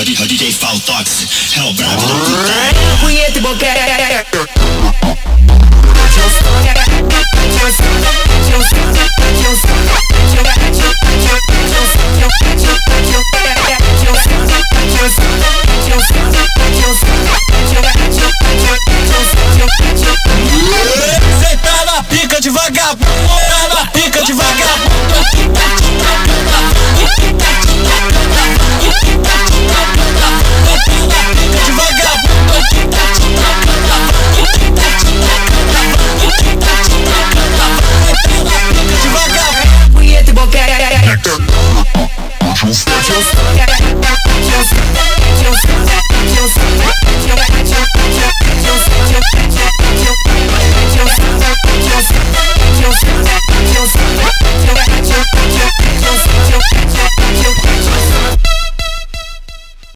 o DJ Faltox, é o brabo da puta. Punheta e boquete. Cê tá na pica de vagabundo, tá na pica de vagabundo. Punheta e boquete.